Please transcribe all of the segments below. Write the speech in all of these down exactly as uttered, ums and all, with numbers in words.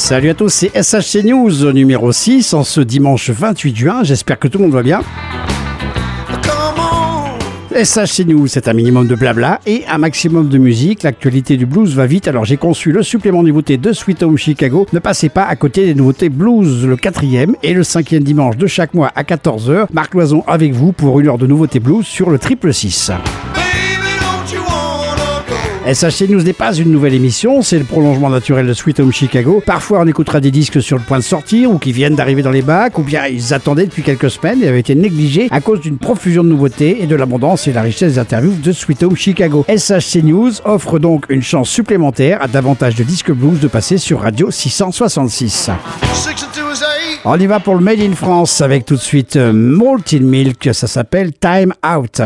Salut à tous, c'est S H C News numéro six en ce dimanche vingt-huit juin. J'espère que tout le monde va bien. S H C News, c'est un minimum de blabla et un maximum de musique. L'actualité du blues va vite, alors j'ai conçu le supplément nouveauté de Sweet Home Chicago. Ne passez pas à côté des nouveautés blues, le quatrième et le cinquième dimanche de chaque mois à quatorze heures. Marc Loison avec vous pour une heure de nouveautés blues sur le triple six. S H C News n'est pas une nouvelle émission, c'est le prolongement naturel de Sweet Home Chicago. Parfois on écoutera des disques sur le point de sortir ou qui viennent d'arriver dans les bacs, ou bien ils attendaient depuis quelques semaines et avaient été négligés à cause d'une profusion de nouveautés et de l'abondance et la richesse des interviews de Sweet Home Chicago. S H C News offre donc une chance supplémentaire à davantage de disques blues de passer sur Radio six cent soixante-six. On y va pour le Made in France avec tout de suite Malted Milk, ça s'appelle Time Out.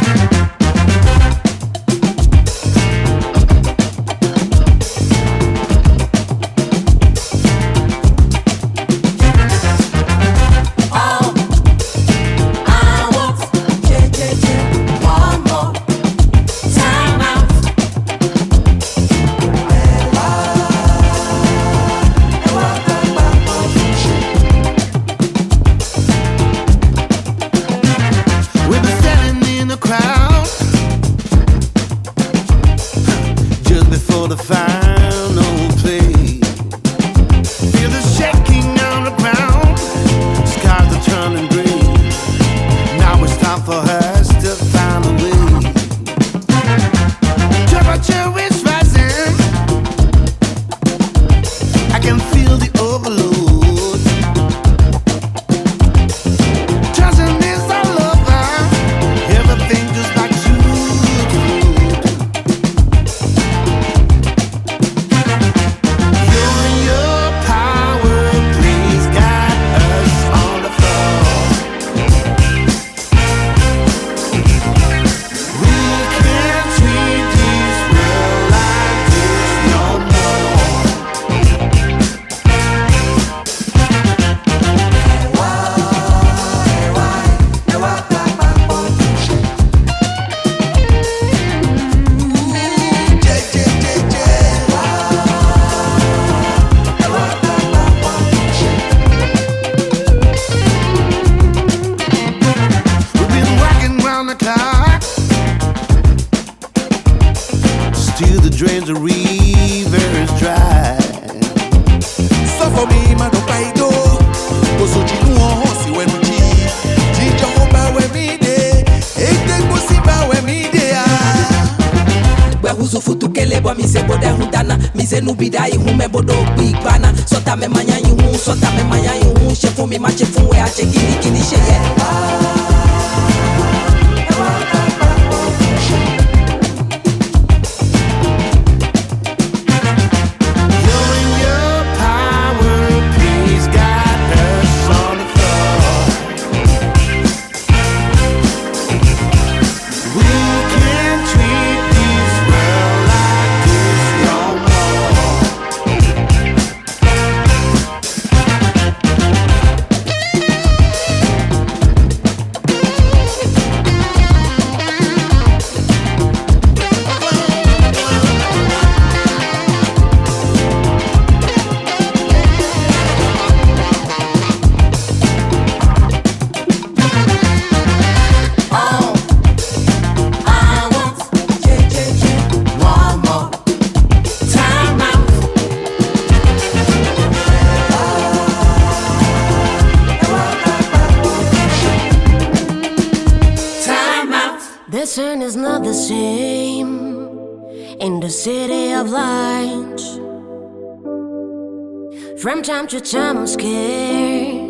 From time to time I'm scared,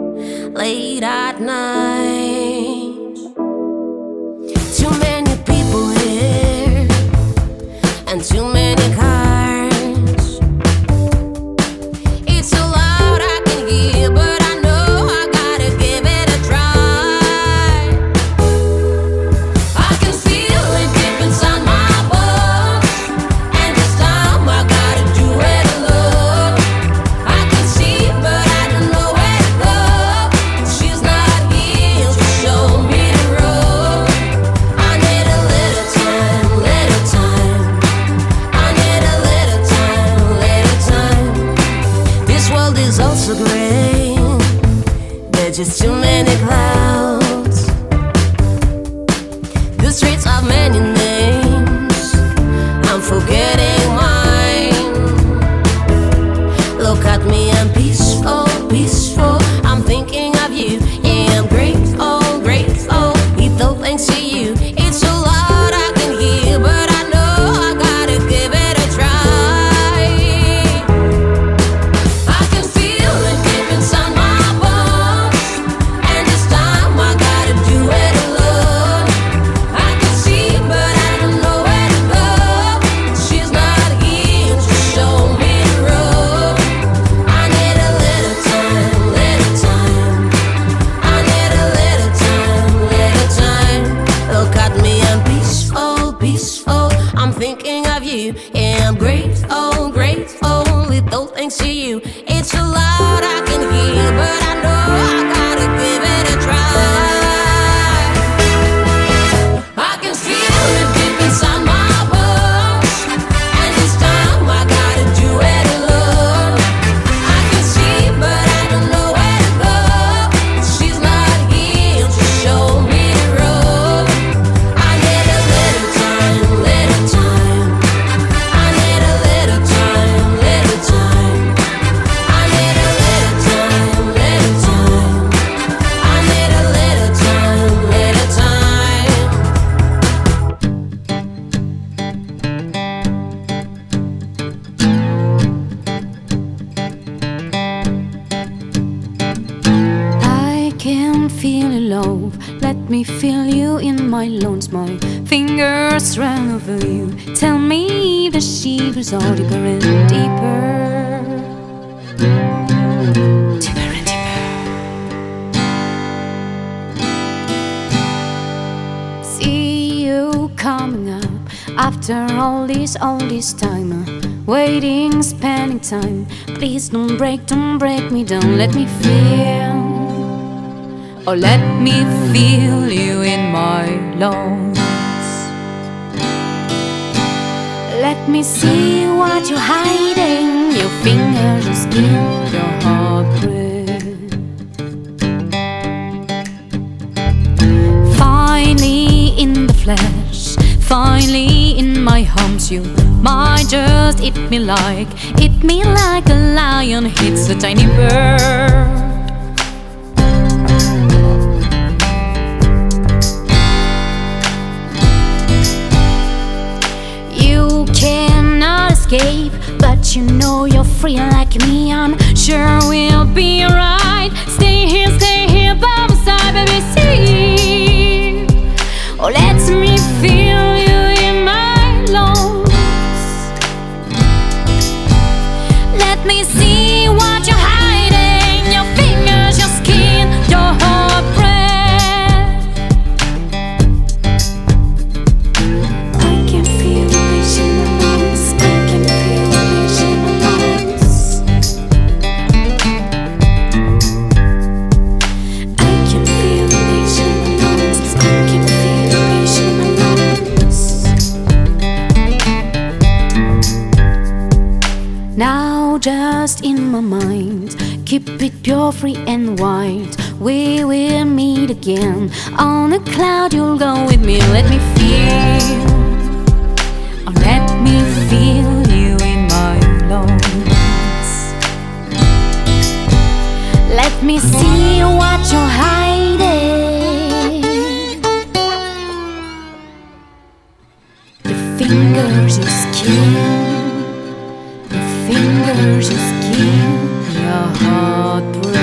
late at night. Too many people here, and too many cars. It's so loud I can hear, but I know I gotta give it a try. I can feel it deep inside my bones, and this time I gotta do it alone. I can see, but I don't know where to go. She's not here to show me the road. I need a little time, little time. you. Yeah, I'm grateful, grateful with those thanks to you. It's so loud I can hear, but I know I gotta give it a try. I can feel it deep inside my bones, and this time I gotta do it alone. I can see, but I don't know where to go. She's not here to show me the road. I need a little time, little time. I need a little time, little time. I need a little time, little time. I need a little time, little time. I can feel your love. Let me feel you in my lungs. My fingers run over you. Tell me the shivers are deeper and deeper. Deeper and deeper. See you coming up after all this, all this time. uh, Waiting, spending time. Please don't break, don't break me down. Let me feel. Oh, let me feel you in my lungs. Let me see what you're hiding. Your fingers, your skin, your heartbreak. Finally in the flesh, finally in my arms. You might just hit me like, hit me like a lion hits a tiny bird. You cannot escape, but you know you're free like me. I'm sure we'll be alright. Stay here, stay here by my side, baby. See, oh, let me feel you in my lungs. Let me see what you're hiding. Your fingers, your skin, your heartbreak. I can feel the wish in my lungs. I can feel the wish in my lungs. I can feel the wish in my lungs. I can feel the wish in my lungs. Now just in my mind, keep it pure, free and white. We will meet again on a cloud. You'll go with me. Let me feel. Oh, let me feel you in my lungs. Let me see what you're hiding. Your fingers, your skin. Your fingers, your skin, your heartbreak.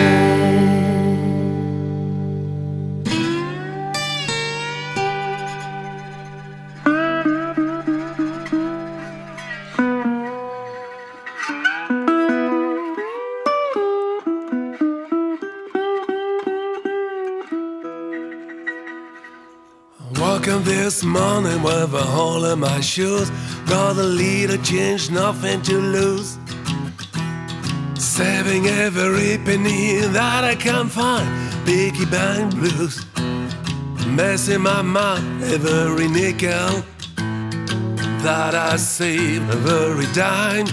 Walking this morning with a hole in my shoes. Got a little change, nothing to lose. Saving every penny that I can find. Piggy bank blues. Messing my mind, every nickel that I save, every dime.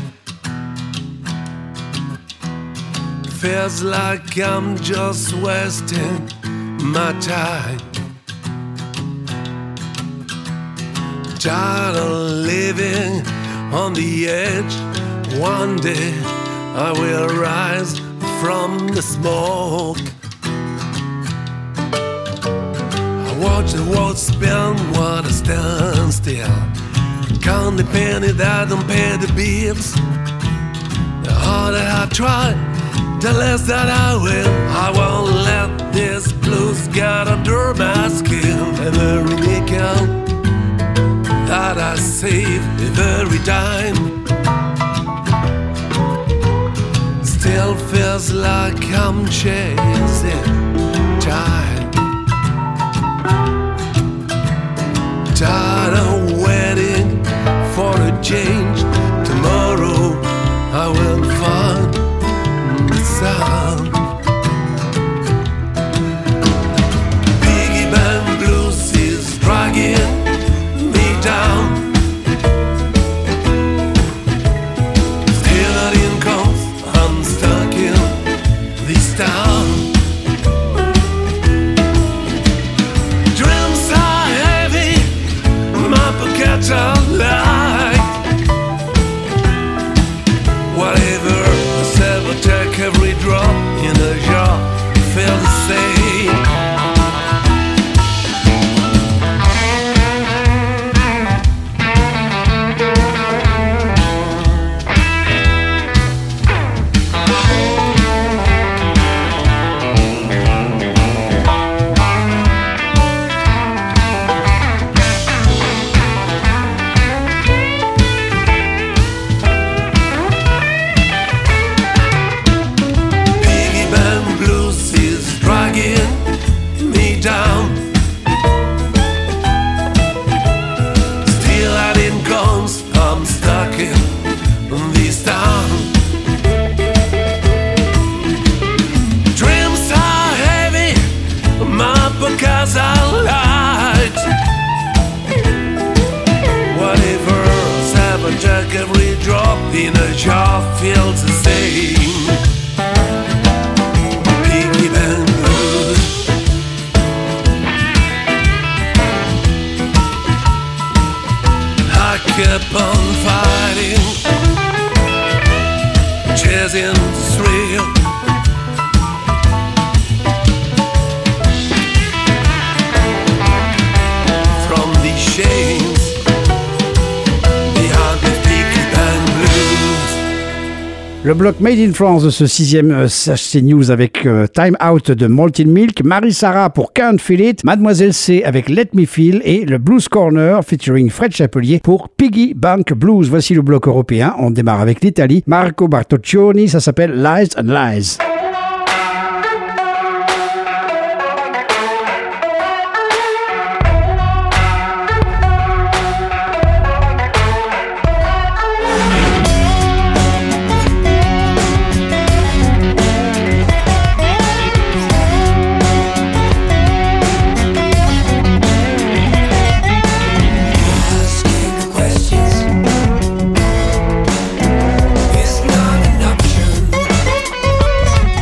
Feels like I'm just wasting my time. Tired of living on the edge. One day I will rise from the smoke. I watch the world spin while I stand still. Count the penny that don't pay the bills. The harder I try, the less that I will. I won't let this blues get under my skin. Every nickel that I save, every dime, still feels like I'm chasing time. Tired of waiting for a change. Tomorrow I will find the sound. Piggy band blues is dragging me down. Still not in comes, I'm stuck in this town. Dreams are heavy, my pockets are light. Whatever I said, I take every drop in a jar, feel the same. Every drop in a jar feels the same. Piggy band blues. I kept on fighting, chasing the thrill. From these chains. Le bloc Made in France de ce sixième euh, H C News avec euh, Time Out de Maltin Milk, Marie Sarah pour Can't Feel It, Mademoiselle C avec Let Me Feel et le Blues Corner featuring Fred Chapelier pour Piggy Bank Blues. Voici le bloc européen. On démarre avec l'Italie. Marco Bartoccioni, ça s'appelle Lies and Lies. It's not an option.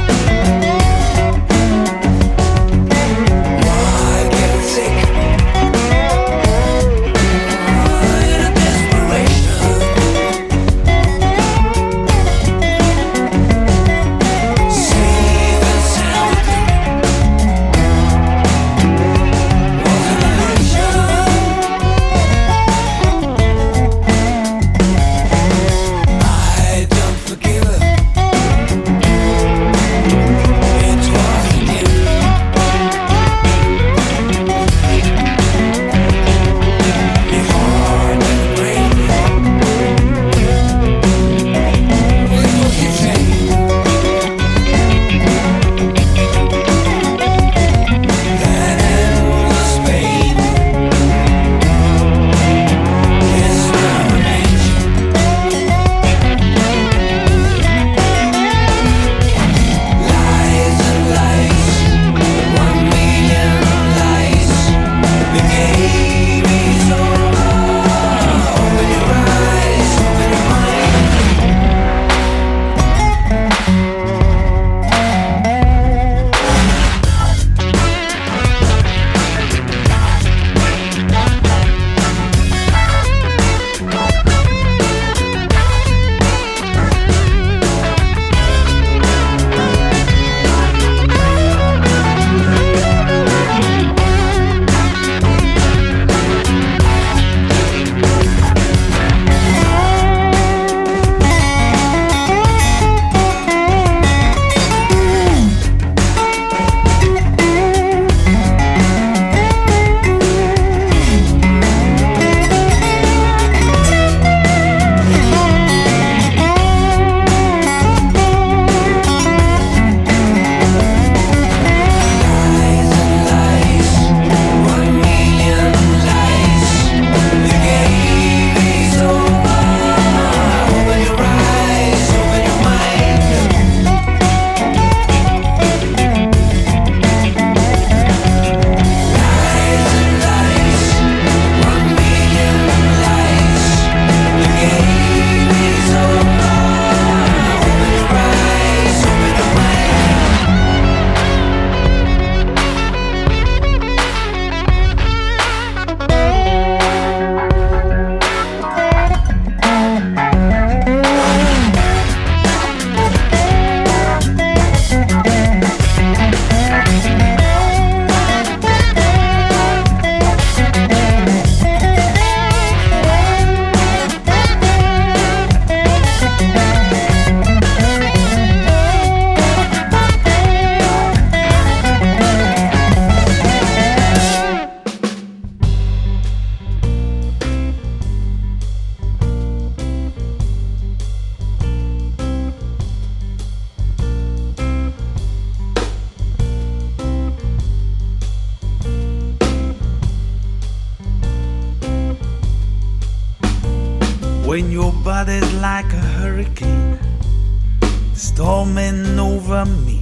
When your body's like a hurricane storming over me.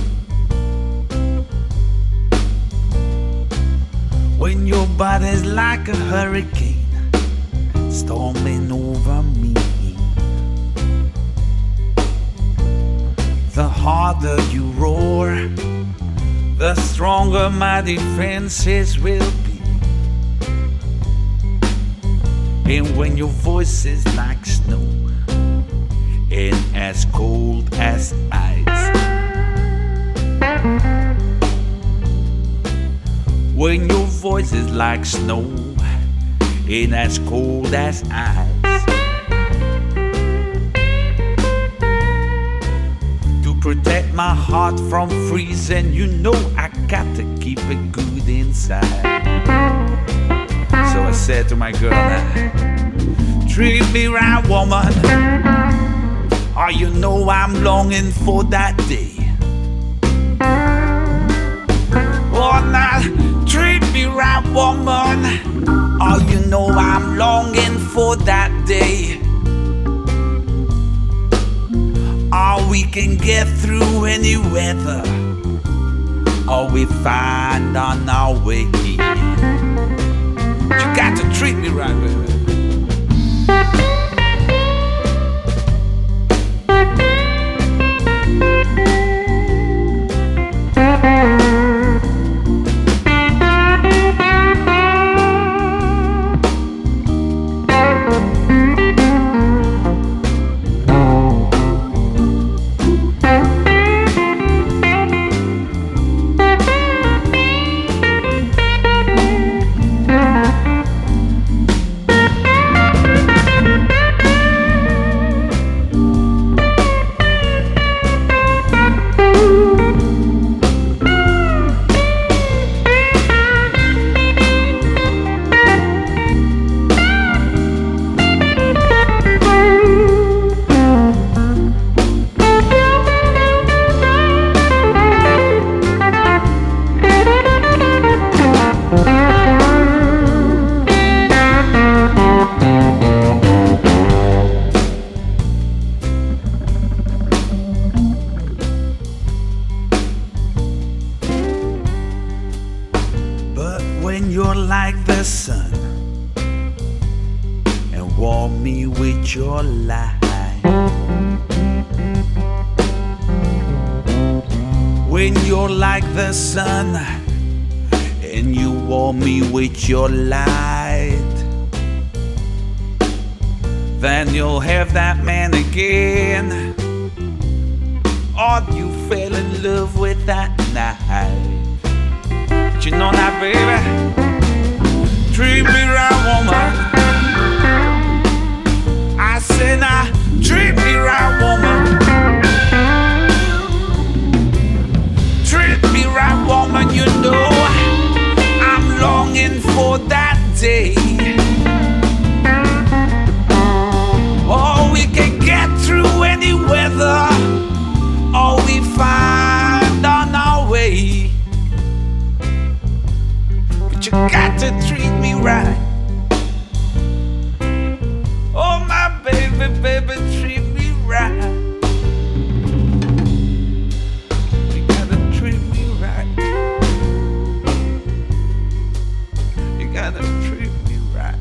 When your body's like a hurricane storming over me. The harder you roar, the stronger my defenses will be. And when your voice is like snow and as cold as ice, when your voice is like snow and as cold as ice, to protect my heart from freezing, you know I got to keep it good inside. So I said to my girl, now, treat me right, woman. Oh, you know I'm longing for that day. Oh, now, treat me right, woman. Oh, you know I'm longing for that day. Oh, we can get through any weather. Oh, we find on our way. You got to treat me right, baby. Your light, then you'll have that man again. Or you fell in love with that night. But you know that, baby, treat me right, woman. I said, now, treat me right, woman. Treat me right, woman, you know longing for that day. Oh, we can get through any weather. Oh, we find on our way. But you got to treat me right. Oh, my baby, baby, treat me right. You gotta treat me right. Gotta treat me right.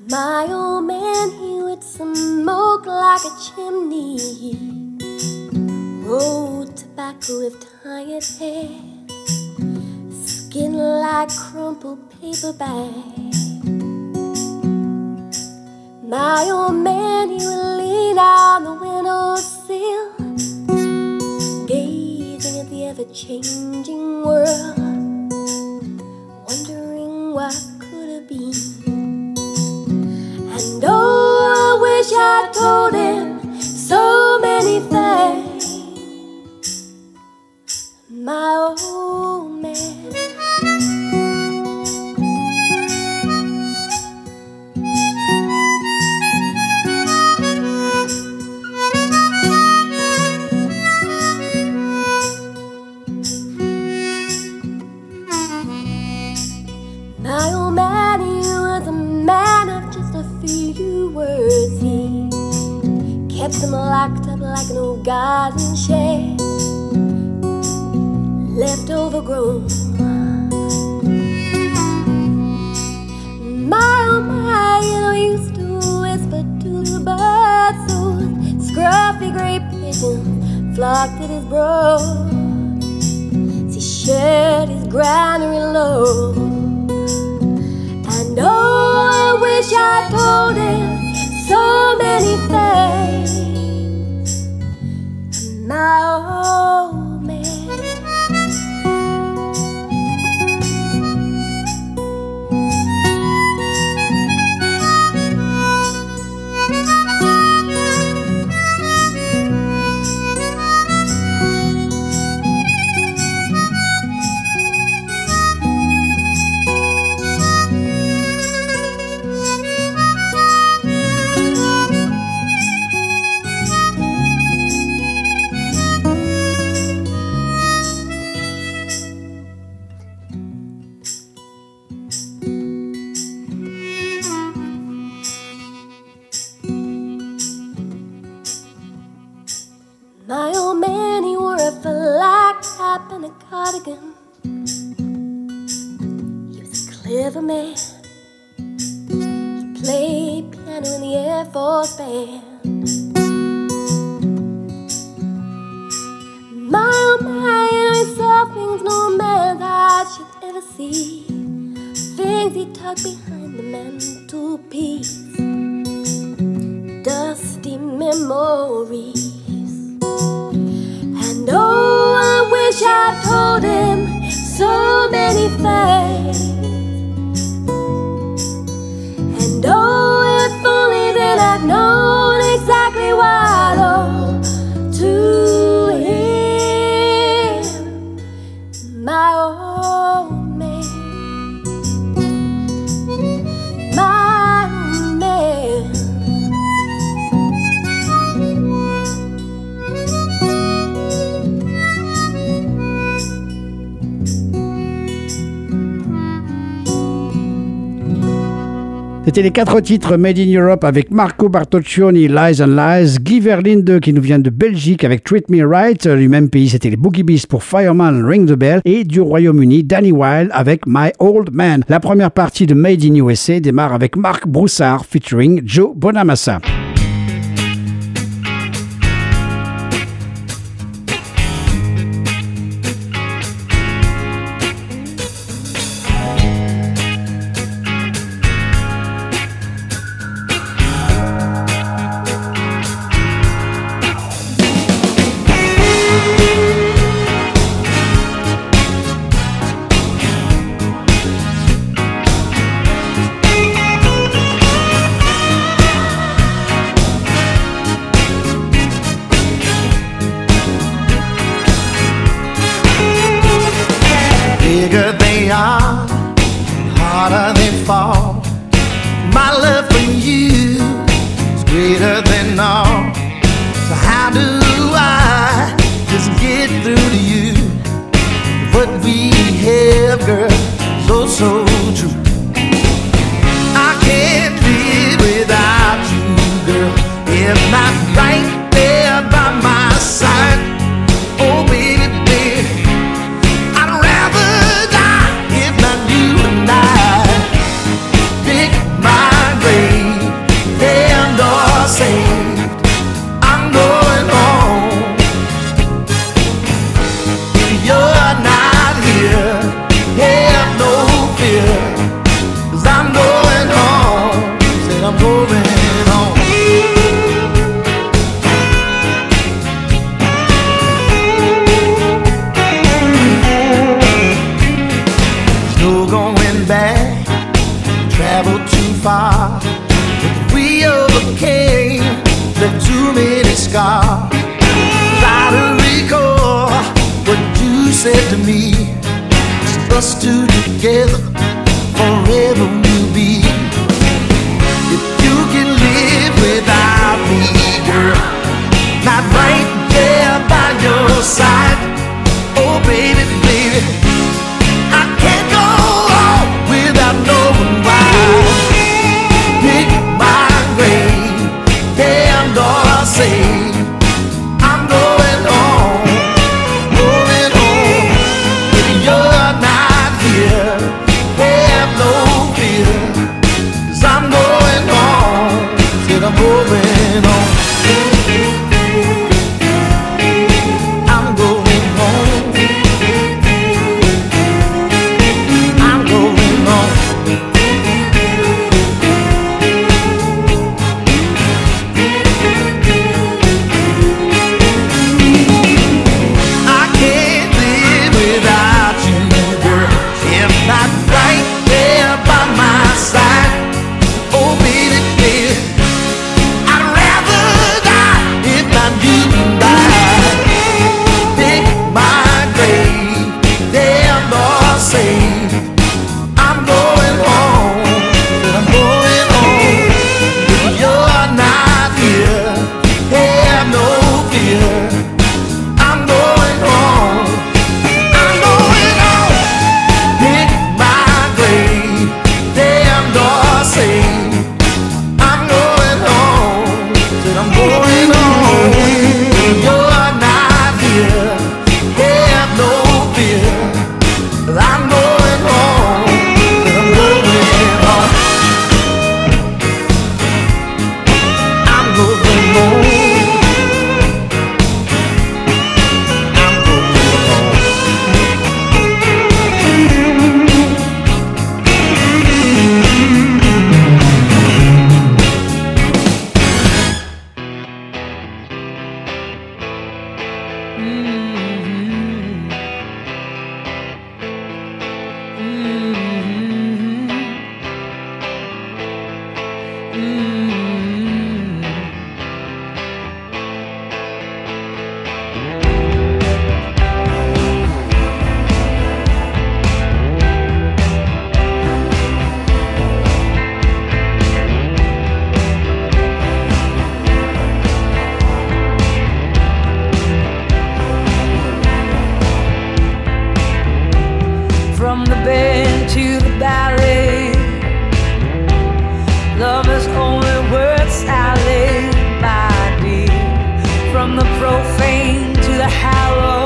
My old man, he would smoke like a chimney, rolled tobacco with tired hair, skin like crumpled paper bag. My old man, he would lean out the windowsill, gazing at the ever-changing world, wondering what could have been. And oh, I wish I told him so many things. My old man. My old man, he was a man of just a few words. He kept them locked up like an old garden shed, left overgrown. My old man, you know, used to whisper to the birds, those scruffy gray pigeons flocked at his brow as he shared his granary low. And oh, I wish I told him so many things. My old man. My old man, he wore a flat cap and a cardigan. He was a clever man. He played piano in the Air Force Band. My old man, you know, he saw things no man's eye should ever see. Things he tucked behind the mantelpiece, dusty memories. And oh, I wish I told him so many things. And oh, if only then I'd known exactly what all to him. My old man, my man. C'était les quatre titres Made in Europe avec Marco Bartoccioni, Lies and Lies, Guy Verlinde qui nous vient de Belgique avec Treat Me Right, du même pays c'était les Boogie Beasts pour Fireman Ring the Bell, et du Royaume-Uni Danny Wilde avec My Old Man. La première partie de Made in U S A démarre avec Marc Broussard featuring Joe Bonamassa. too many scars. Try to recall what you said to me. Us two together, forever we'll be. If you can live without me, girl, not right there by your side. Oh baby, baby, I can't go on without knowing why. Pick my grave, damned or I say, I'm going home, going home. If you're not here, have no fear, 'cause I'm going home, said I'm going home. I'm going home. I'm going home. I can't live without you, girl. If not right there by my side. Oh baby, baby, I'd rather die if not you and I. Pick my grave, damned or saved. I'm going home, but I'm going home. If you're not here, have no fear. I'm going home. I'm going home. Pick my grave, damned or saved. I'm going home. Said I'm going home. If you're not here, have no fear. I'm going home. Said I'm going home. I'm going home. I'm going home. From the bed to the ballet, love is only worth salad, my dear. From the profane to the hallow,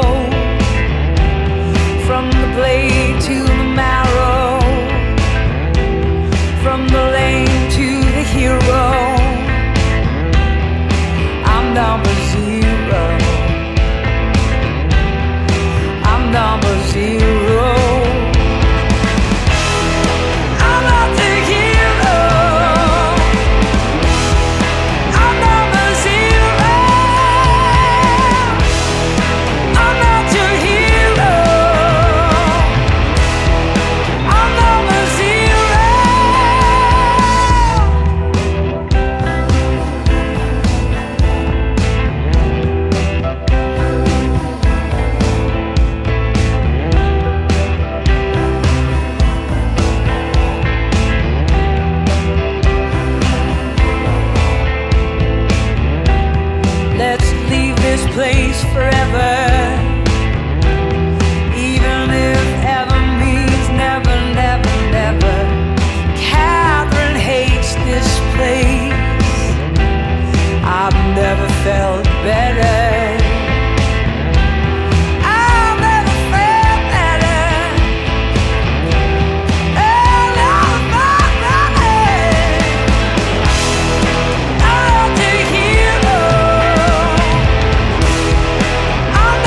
from the blade to the marrow, from the lame to the hero, I'm number zero. I'm number zero. I'm not the hero. I'm number zero. I'm not your hero. I'm number zero. Let's leave this place forever. Even if ever means never, never, never. Catherine hates this place. I've never felt better. I've never felt better. I've never felt better. I'm not the hero. I'm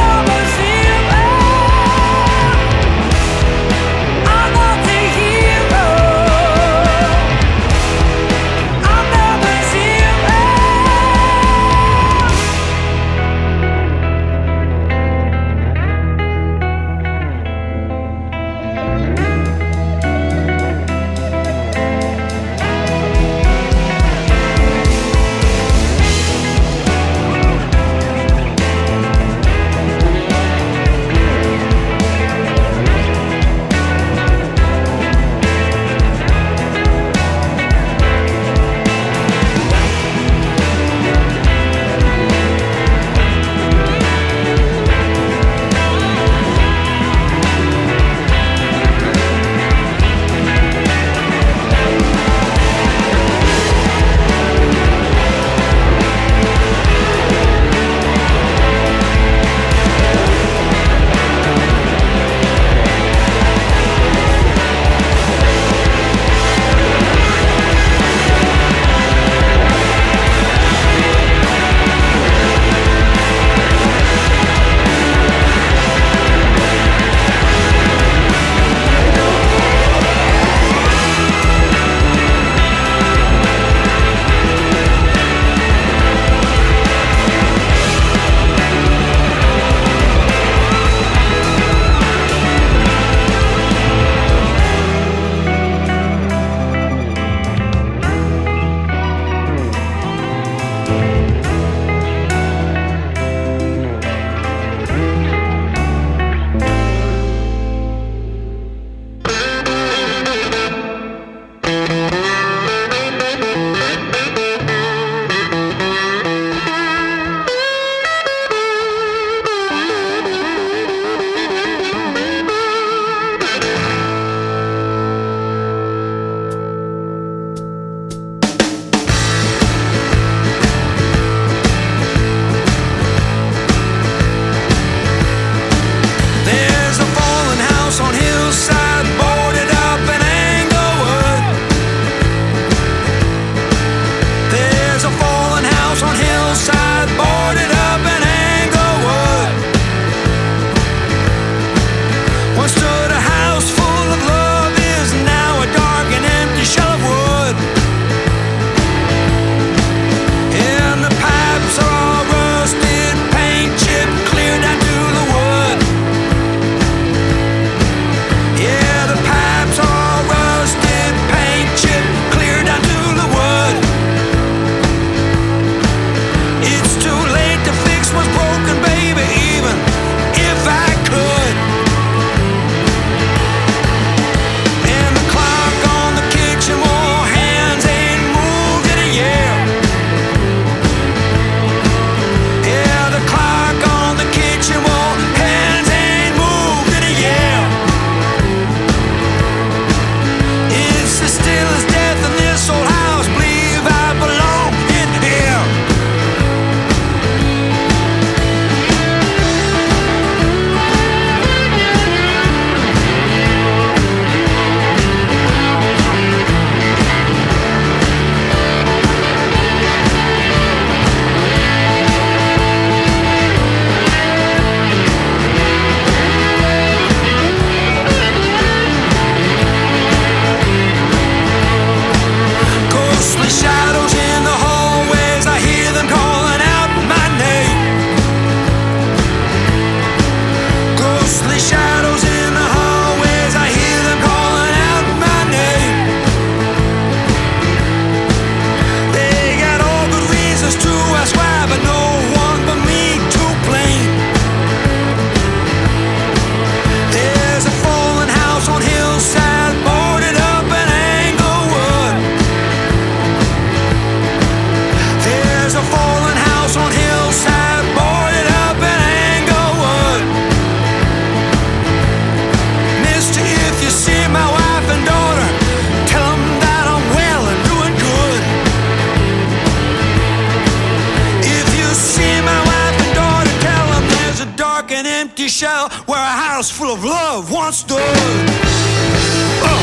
house on Hillside, boarded up in Englewood. Once stood a house full of love, is now a dark and empty shell of wood. And the pipes are all rusted, paint chipped clear down to the wood. Yeah, the pipes are all rusted, paint chipped clear down to the wood. It's too late to fix what's broken, baby, even if I could. And the clock on the kitchen wall hands ain't moved in a year. Yeah, the clock on the kitchen wall hands ain't moved in a year. It's as still as death in this old house. Believe I belong in here. Ghostly shadows in the hallways, I hear them calling out my name. Ghostly shadows in the hallways, I hear them calling out my name. They got all good reasons to ask why, but no one but me to blame. There's a fallen house on Hillside, boarded up in Englewood. There's a fallen house on Hillside, boarded up in Englewood. Mister, if you see my wife and daughter, tell them that I'm well and doing good. If you see my wife and daughter, tell them there's a dark and empty shell where a house full of love once stood. Oh.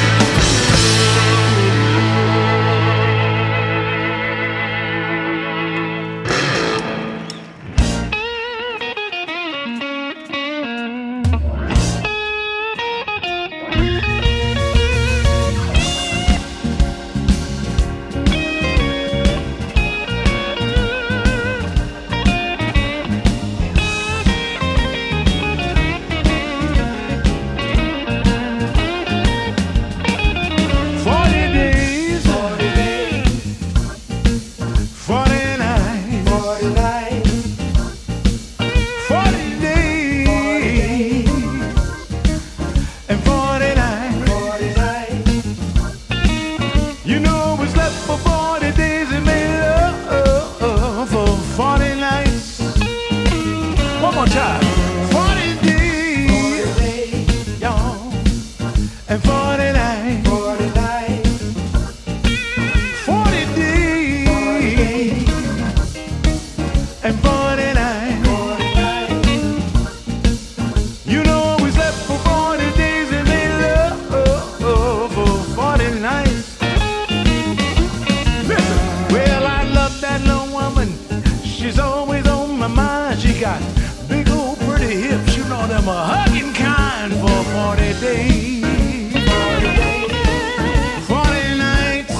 Forty days, forty days, forty nights, forty nights, forty days, and forty nights, forty nights. You know we slept for forty days and made love for forty nights. One more time. Forty days, y'all, and forty nights. Forty days and forty nights. You know we slept for forty days and made love for forty nights. Listen, well, I love that little woman. She's always on my mind. She got big old pretty hips, you know them a hugging kind for forty days. forty nights.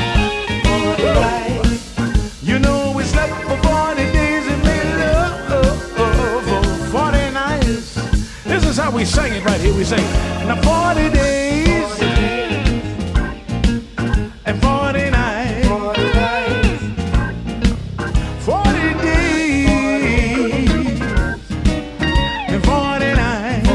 You know we slept for forty days and made love for forty nights. This is how we sing it right here. We sing, now forty days and forty nights. forty days and forty nights.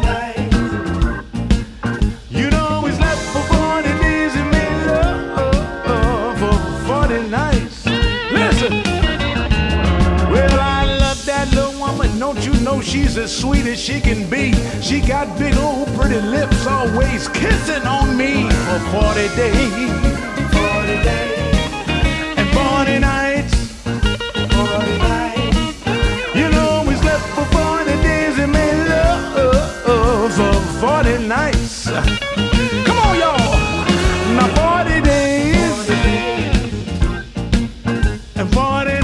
You know we slept for forty days and made love for forty nights. Listen, well, I love that little woman. Don't you know she's as sweet as she can be? She got big old pretty lips, always kissing on me for forty days, forty days and forty nights. forty nights. You know we slept for forty days and made love for forty nights. Come on, y'all. Now forty days and forty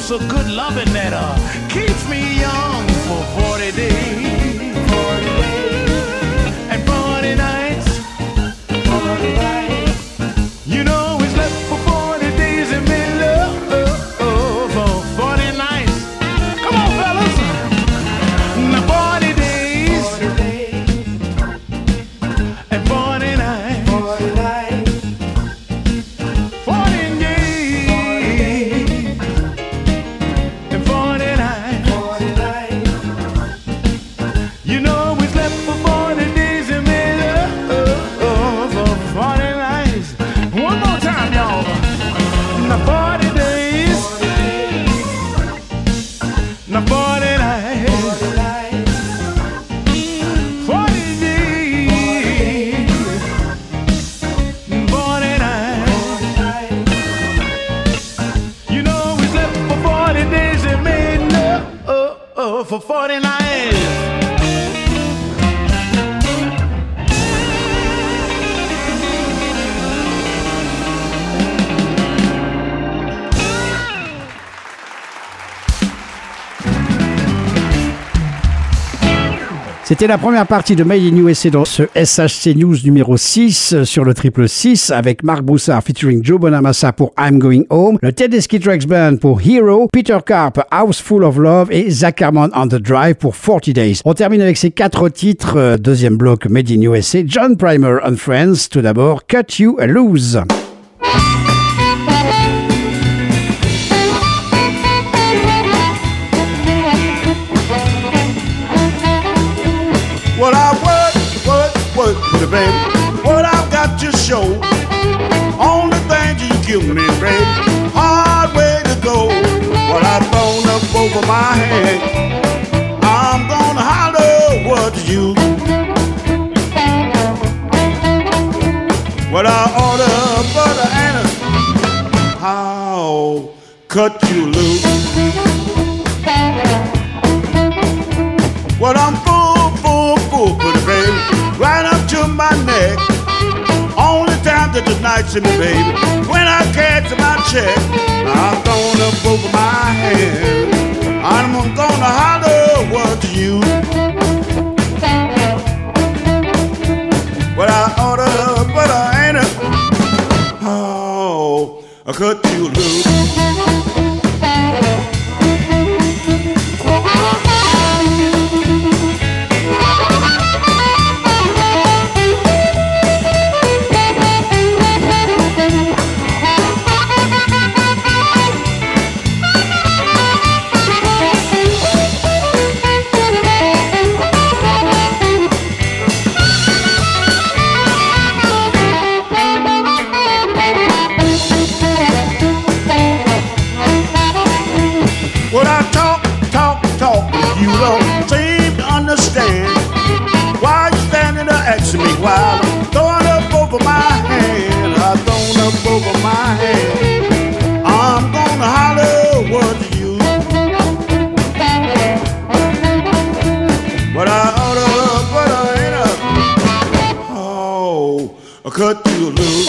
so good loving that uh, keeps me young for forty days, forty days and forty nights, forty nights. You know we slept for forty days and made love for forty nights. Come on, fellas. Now forty days, forty days and forty nights, forty nights, forty days and forty nights, forty nights. You know we slept for forty days and made love for forty nights. One more time, y'all. Now forty days, now forty nights, forty days, forty nights. You know we slept for forty days and made love for forty nights. C'était la première partie de Made in U S A dans ce S H C News numéro six sur le triple six avec Marc Broussard featuring Joe Bonamassa pour I'm Going Home, le Tedeschi Trucks Band pour Hero, Peter Carp House Full of Love et Zach Harmon on the Drive pour forty days. On termine avec ces quatre titres, euh, deuxième bloc Made in U S A, John Primer and Friends, tout d'abord Cut You Loose. Well, I work, work, work for the baby. What I've got to show. Only thing you give me, baby. Hard way to go. Well, I've thrown up over my head. I'm gonna holler what you. Well, I order butter and a how cut you loose. Well, I'm full, full, full, pretty baby, right up to my neck. Only time that the nights in me, baby, when I catch my check, I'm going up over my head. I'm gonna holler what to you. Well, I order, but I ain't a, oh, I cut you loose. Me while I'm throwing up over my head, I'm throwing up over my head. I'm gonna holler what to you. But I oughta, but I ain't a, oh, I cut you loose.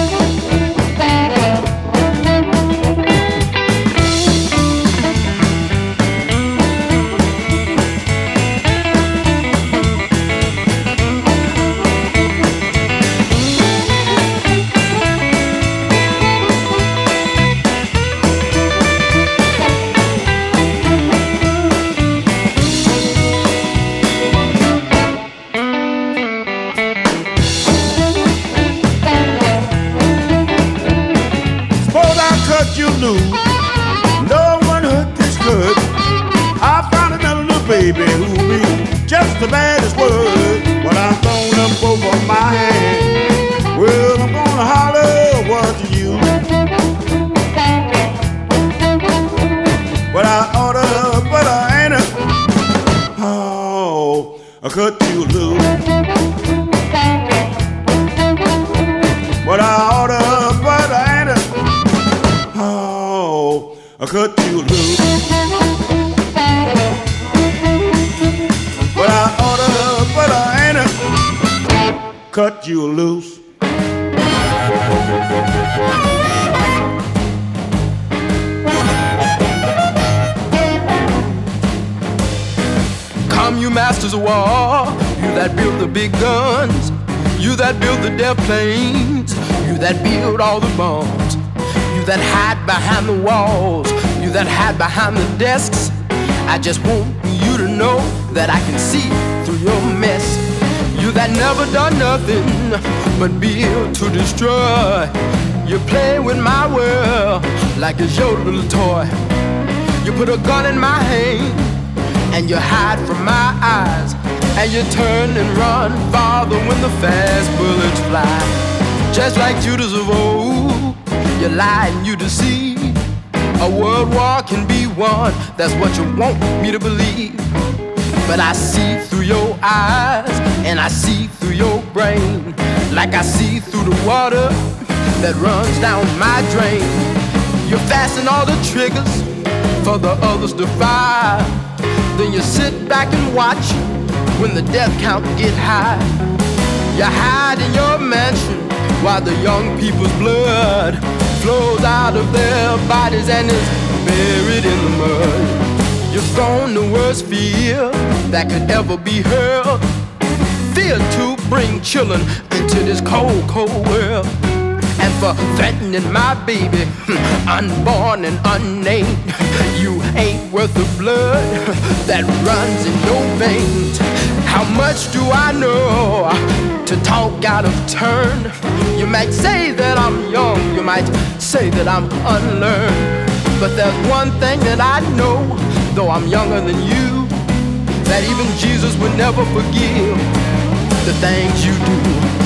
You lose. No one hurt this good. I found another little baby who be just the baddest word. But I'm thrown up over my head. Well, I'm gonna holler what to you. But I oughta, but I ain't a, oh, I cut you loose. But I oughta, but I ain't a, oh, I cut you loose. But I oughta, but I ain't a, cut you loose. Come, you masters of war, you that build the big guns, you that build the death planes, you that build all the bombs, you that hide behind the walls, you that hide behind the desks. I just want you to know that I can see through your mess. You that never done nothing but build to destroy. You play with my world like it's your little toy. You put a gun in my hand and you hide from my eyes, and you turn and run farther when the fast bullets fly. Just like Judas of old, you lie and you deceive. A world war can be won, that's what you want me to believe. But I see through your eyes, and I see through your brain, like I see through the water that runs down my drain. You fasten all the triggers for the others to fire. Then you sit back and watch when the death count get high. You hide in your mansion while the young people's blood flows out of their bodies and is buried in the mud. You've thrown the worst fear that could ever be hurled, fear to bring children into this cold, cold world. And for threatening my baby, unborn and unnamed, you ain't worth the blood that runs in your veins. How much do I know to talk out of turn? You might say that I'm young, you might say that I'm unlearned, but there's one thing that I know, though I'm younger than you, that even Jesus would never forgive the things you do.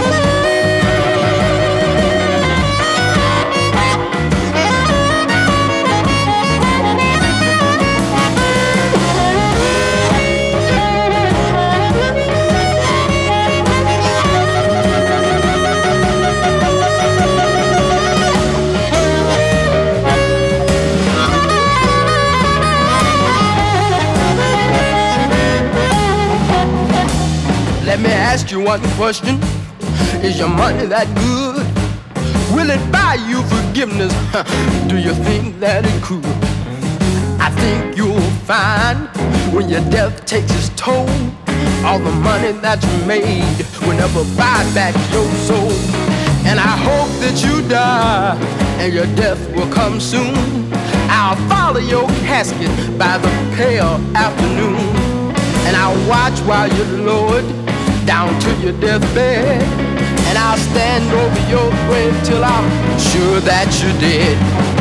Let me ask you one question. Is your money that good? Will it buy you forgiveness? Do you think that it could? I think you'll find when your death takes its toll, all the money that you made will never buy back your soul. And I hope that you die and your death will come soon. I'll follow your casket by the pale afternoon, and I'll watch while you're lowered down to your deathbed, and I'll stand over your grave till I'm sure that you're dead.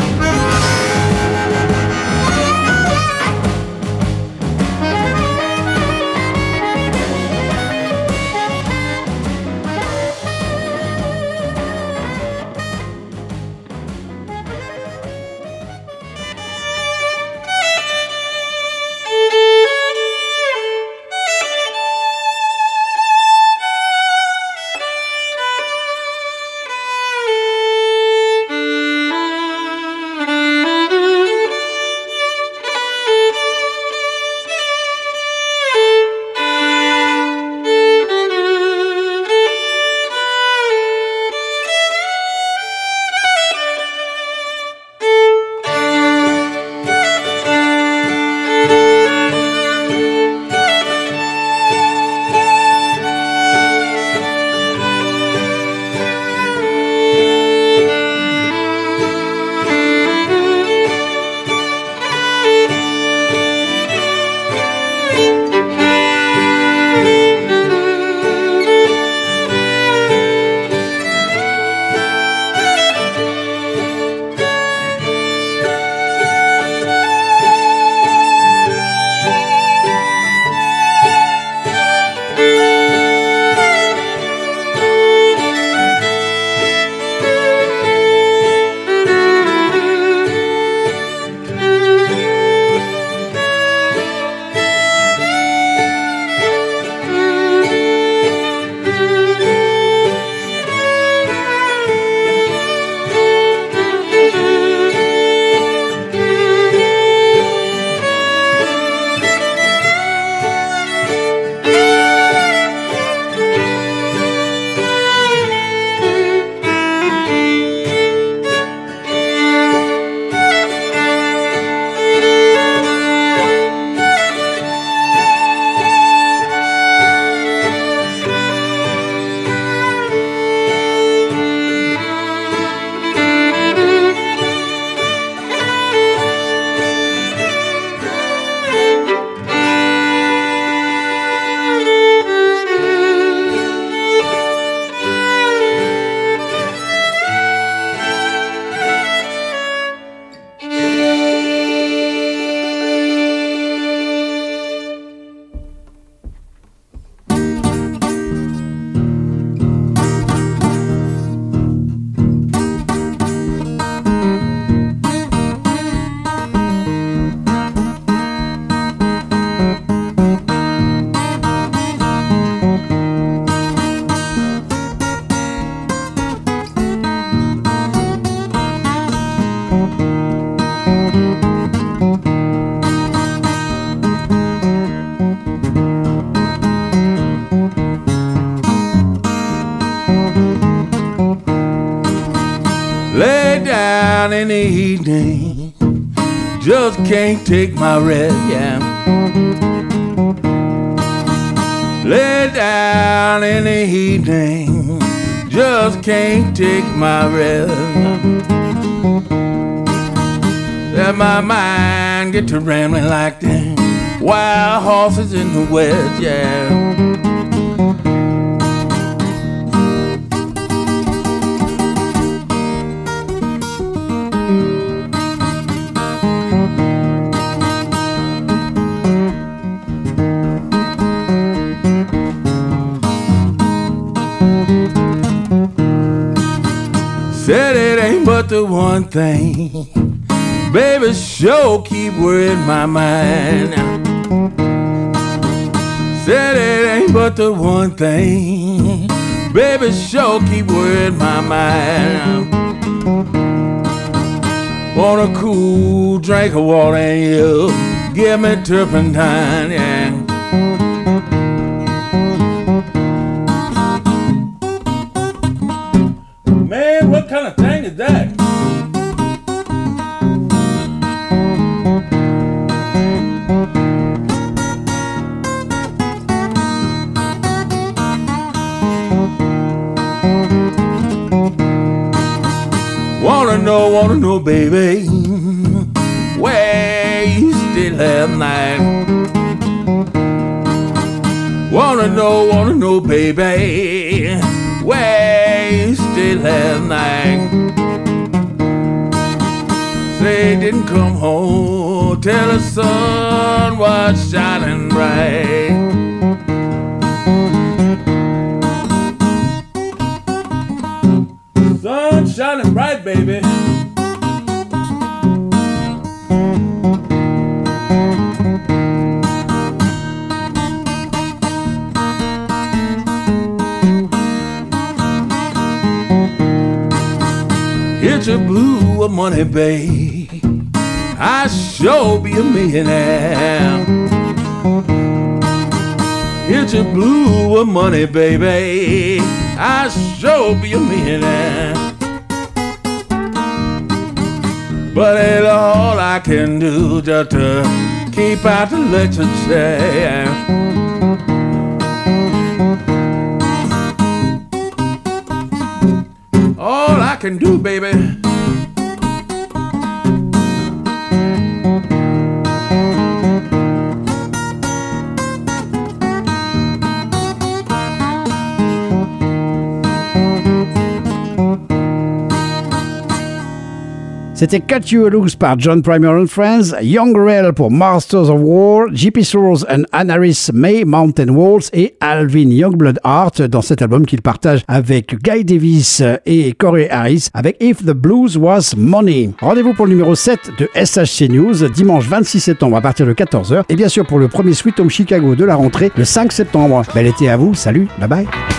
down in the evening, just can't take my rest, yeah. Lay down in the evening, just can't take my rest. Let my mind get to rambling like the wild horses in the west, yeah. Said it ain't but the one thing, baby, sure keep worrying my mind. Said it ain't but the one thing, baby, sure keep worrying my mind. Want a cool drink of water and you give me turpentine, yeah. Man, what kind of thing is that? Wanna know, wanna know, baby, where you still have night? Wanna know, wanna know, baby, where you still have night? Say didn't come home till the sun was shining bright. Sun shining bright, baby. Hit your blue of money, babe, I sure be a millionaire. Hit your blue of money, baby, I sure be a millionaire. But it's all I can do just to keep out the electric chair. All I can do, baby. C'était Cut You Loose par John Primer and Friends, Young Rail pour Masters of War, J P Soros and Anaris May, Mountain Walls et Alvin Youngblood Hart dans cet album qu'il partage avec Guy Davis et Corey Harris avec If the Blues Was Money. Rendez-vous pour le numéro sept de S H C News dimanche vingt-six septembre à partir de quatorze heures et bien sûr pour le premier Sweet Home Chicago de la rentrée le cinq septembre. Bel été à vous, salut, bye bye.